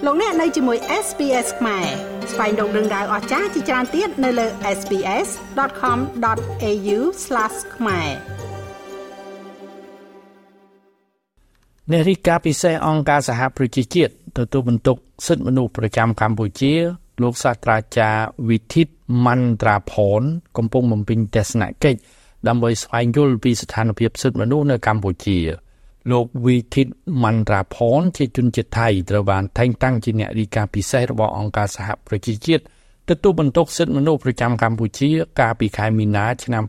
លោកអ្នកនៅជាមួយ SPS ខ្មែរស្វែងរកដឹងដៅអស្ចារ្យជាច្រើនទៀតនៅលើ sps.com.au/ ខ្មែរនារីកាពិសេសអង្គការសហប្រជាជាតិទទួលបន្ទុកសិទ្ធិមនុស្សប្រចាំកម្ពុជាលោកសាស្ត្រាចារ្យវិធិតមន្ត្រាផនកំពុងបំពេញទស្សនកិច្ចដើម្បីស្វែងយល់ពីស្ថានភាពសិទ្ធិមនុស្សនៅកម្ពុជាលោកវិធិតមន្ត្រាផនជាជនជាតិថៃត្រូវបានតែងតាំងជាអ្នករាយការណ៍ពិសេសរបស់អង្គការសហប្រជាជាតិទទួលបន្ទុកសិទ្ធិមនុស្សប្រចាំកម្ពុជាកាលពីខែមីនាឆ្នាំ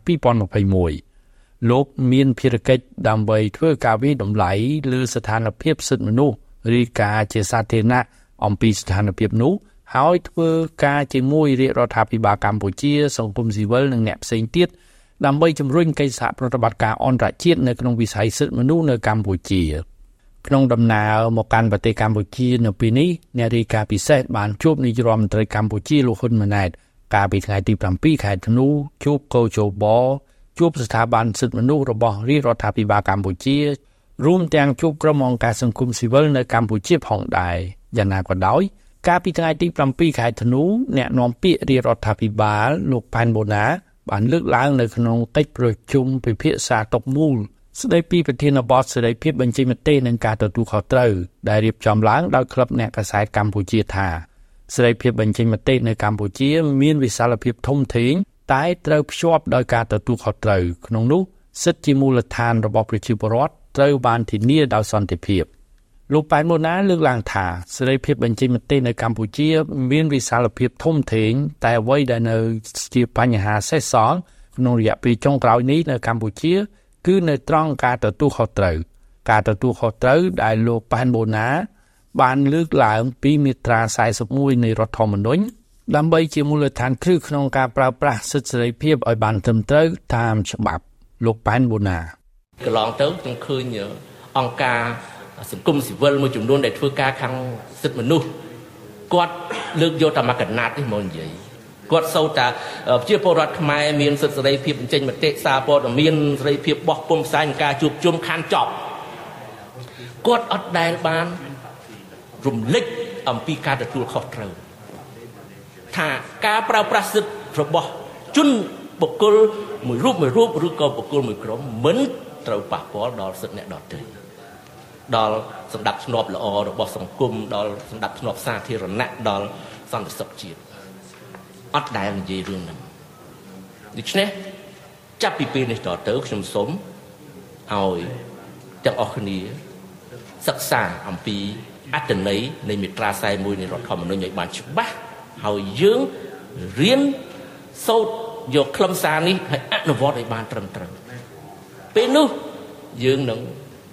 2021លោកមានភារកិច្ចដើម្បីធ្វើការវិតម្លៃលើស្ថានភាពសិទ្ធិមនុស្សរាយការណ៍ជាសាធារណៈអំពីស្ថានភាពនោះហើយធ្វើការជាមួយរាជរដ្ឋាភិបាលកម្ពុជាសង្គមស៊ីវិលនិងអ្នកផ្សេងទៀតដើម្បីជំរុញកិច្ចសហប្រតិបត្តិការអន្តរជាតិនៅក្នុងវិស័យសិទ្ធិមនុស្សនៅកម្ពុជាក្នុងដំណើរមកកាន់ប្រទេសកម្ពុជានៅពេលនេះអ្នករាយការណ៍ពិសេសបានជួបនាយរដ្ឋមន្ត្រីកម្ពុជាលោកហ៊ុនម៉ាណែតកាលពីថ្ងៃទី7ខែធ្នូជួបកោជបជួបស្ថាប័នសិទ្ធិមនុស្សរបស់រាជរដ្ឋាភិបាលកម្ពុជារួមទាំងជួបក្រុមអង្គការសង្គមស៊ីវិលនៅកម្ពុជាផងដែរយ៉ាងណាក៏ដោយកាលពីថ្ងៃទី7ខែធ្នូអ្នកនាំពាក្យរាជរដ្ឋាភិបាលលោកប៉ែនបូណាបានលើកឡើងនៅក្នុងកិច្ចប្រជុំពិភាក្សាតុមូលស្ដីពីប្រធានបទសេរីភាពបញ្ចេញមតិនិងការទទួលខុសត្រូវដែលរៀបចំឡើងដោយក្លឹបអ្នកកាសែតកម្ពុជាថាសេរីភាពបញ្ចេញមតិនៅកម្ពុជាមានវិសាលភាពធំធេងតែត្រូវភ្ជាប់ដោយការទទួលខុសត្រូវក្នុងនោះសិទ្ធិជាមូលដ្ឋានរបស់ប្រជាពលរដ្ឋត្រូវបានធានាដោយសន្តិភាពលោកប៉ែនបូណាលើកឡើងថាសេរីភាពបញ្ចេញមតិនៅកម្ពុជាមានវិសាលភាពធំធេងតែអ្វីដែលនៅជាបញ្ហាសេសសល់ក្នុងរយៈពេលចុងក្រោយនេះនៅកម្ពុជាគឺនៅត្រង់ការទទួលខុសត្រូវដែលលោកប៉ែនបូណាបានលើកឡើងពីមាត្រា41នៃរដ្ឋធម្មនុញ្ញដើម្បីជាមូលដ្ឋានគ្រឹះក្នុងការប្រើប្រាស់សិទ្ធិសេរីភាពឲ្យបានត្រឹមត្រូវតាមច្បាប់លោកប៉ែនបូណាកន្លងទៅខ្ញុំឃើញអង្គការសង្គមស៊ីវិលមួយចំនួនដែលធ្វើការខាងសិទ្ធិមនុស្សគាត់លើកយកតែមកកណាត់នេះមកនិយាយគាត់សូត្រថាប្រជាពលរដ្ឋខ្មែរមានសិទ្ធិសេរីភាពបញ្ចេញមតិសារព័ត៌មានសេរីភាពបោះពុម្ពផ្សាយនិងការជួបជុំខានចប់គាត់អត់ដែលបានរំលឹកអំពីការទទួលខុសត្រូវថាការប្រើប្រាស់សិទ្ធិរបស់ជនបុគ្គលមួយរូបឬក៏បុគ្គលមួយក្រុមមិនត្រូវប៉ះពាល់ដល់សិទ្ធិអ្នកដទៃដល់សន្តិភាពល្អរបស់សង្គមដល់សន្តិភាពសាធារណៈដល់សន្តិសុខជាតិអត់ដែលនិយាយរឿងហ្នឹងដូច្នេះចាប់ពីពេលនេះតទៅខ្ញុំសូមឲ្យទាំងអស់គ្នាសិក្សាអំពីអត្ថន័យនៃមាត្រា41នៃរដ្ឋធម្មនុញ្ញឲ្យបានច្បាស់ហើយយើងរៀនសូត្រយកខ្លឹមសារនេះឲ្យអនុវត្តឲ្យបានត្រឹមត្រូវពេលនោះយើងនឹង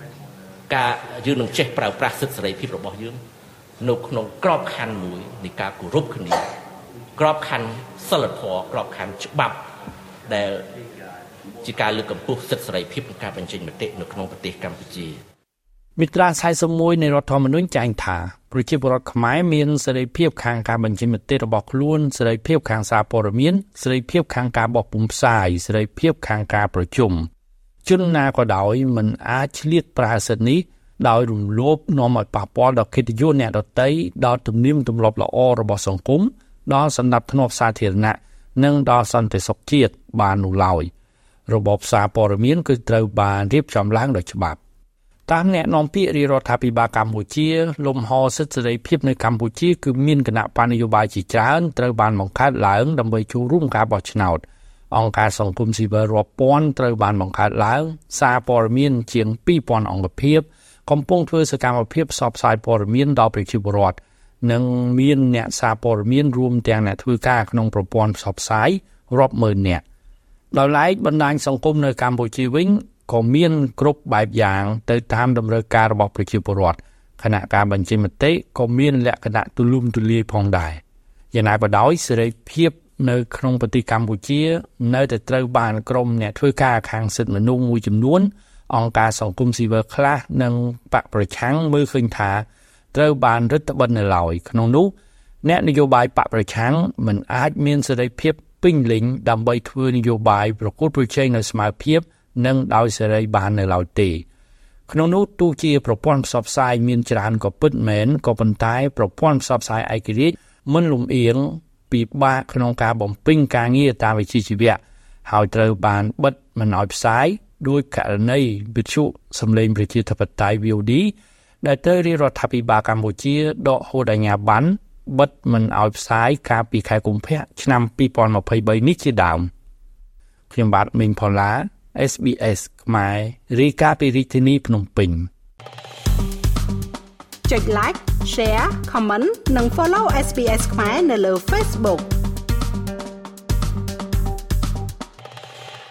ចេះប្រើប្រាស់សិទ្ធិសេរីភាពរបស់យើងនៅក្នុងក្របខ័ណ្ឌមួយនៃការគោរពគ្នាក្របខ័ណ្ឌសិលធម៌ក្របខ័ណ្ឌច្បាប់ដែលជាការលើកកម្ពស់សិទ្ធិសេរីភាពនិងការបញ្ចេញមតិនៅក្នុងប្រទេសកម្ពុជាមាត្រា41នៃរដ្ឋធម្មនុញ្ញចែងថាប្រជាពលរដ្ឋខ្មែរមានសេរីភាពខាងការបញ្ចេញមតិរបស់ខ្លួនសេរីភាពខាងសារព័ត៌មានសេរីភាពខាងការបោះពុម្ពផ្សាយសេរីភាពខាងការប្រជុំជនណាក៏ដោយមិនអាចឆ្លៀតប្រើសិទ្ធិនេះដោយរំលោភនាំឲ្យប៉ះពាល់ដល់កិត្តិយសអ្នកដទៃដល់ទំនៀមទម្លាប់ល្អរបស់សង្គមដល់សន្តិភាពសាធារណៈនិងដល់សន្តិសុខជាតិបាននោះឡើយរបបសារព័ត៌មានគឺត្រូវបានរៀបចំឡើងដោយច្បាប់តាមអ្នកនាំពាក្យរាជរដ្ឋាភិបាលកម្ពុជាលំហសិទ្ធិសេរីភាពនៅកម្ពុជាគឺមានគណៈបញ្ញយោបាយជាច្រើនត្រូវបានបង្កើតឡើងដើម្បីចូលរួមការបោះឆ្នោតអង្គការសង្គមស៊ីវិលរាប់ពាន់ត្រូវបានបង្កើតឡើងសារព័ត៌មានជាង 2000 អង្គភាពកំពុងធ្វើសកម្មភាពផ្សព្វផ្សាយព័ត៌មានដល់ប្រជាពលរដ្ឋនិងមានអ្នកសារព័ត៌មានរួមទាំងអ្នកធ្វើការក្នុងប្រព័ន្ធផ្សព្វផ្សាយរាប់ម៉ឺននាក់ដោយឡែកបណ្ដាញសង្គមនៅកម្ពុជាវិញក៏មានគ្រប់បែបយ៉ាងទៅតាមតម្រូវការរបស់ប្រជាពលរដ្ឋខណៈការបញ្ចេញមតិក៏មានលក្ខណៈទូលំទូលាយផងដែរយ៉ាងណាក៏ដោយសេរីភាពនៅក្នុងប្រទេសកម្ពុជានៅតែត្រូវបានក្រុមអ្នកធ្វើការខាងសិទ្ធិមនុស្សមួយចំនួនអង្គការសង្គមស៊ីវិលខ្លះនិងបកប្រឆាំងមើលឃើញថាត្រូវបានរឹតបន្តឹងនៅឡើយក្នុងនោះអ្នកនយោបាយបកប្រឆាំងមិនអាចមានសេរីភាពពេញលេញដើម្បីធ្វើនយោបាយប្រកួតប្រជែងនៅស្មើភាពនិងដោយសេរីបាននៅឡើយទេក្នុងនោះទោះជាប្រព័ន្ធផ្សព្វផ្សាយមានច្រើនក៏ពិតមែនក៏ប៉ុន្តែប្រព័ន្ធផ្សព្វផ្សាយឯករាជ្យមិនលំអៀងពិបាកក្នុងការបំពេញការងារតាមវិជ្ជាជីវៈហើយត្រូវបានបិទមិនឲ្យផ្សាយដោយករណីវិទ្យុសម្លេងប្រជាធិបតេយ្យ VOD ដែលត្រូវរាជរដ្ឋាភិបាលកម្ពុជាដកហូតអាជ្ញាប័ណ្ណបិទមិនឲ្យផ្សាយកាលពីខែកុម្ភៈឆ្នាំ2023នេះជាដើមខ្ញុំបាទមេងផល្លា SBS ខ្មែររាយការណ៍ពីរាជធានីភ្នំពេញចុច like share comment និង follow SBS ខ្មែរនៅលើ Facebook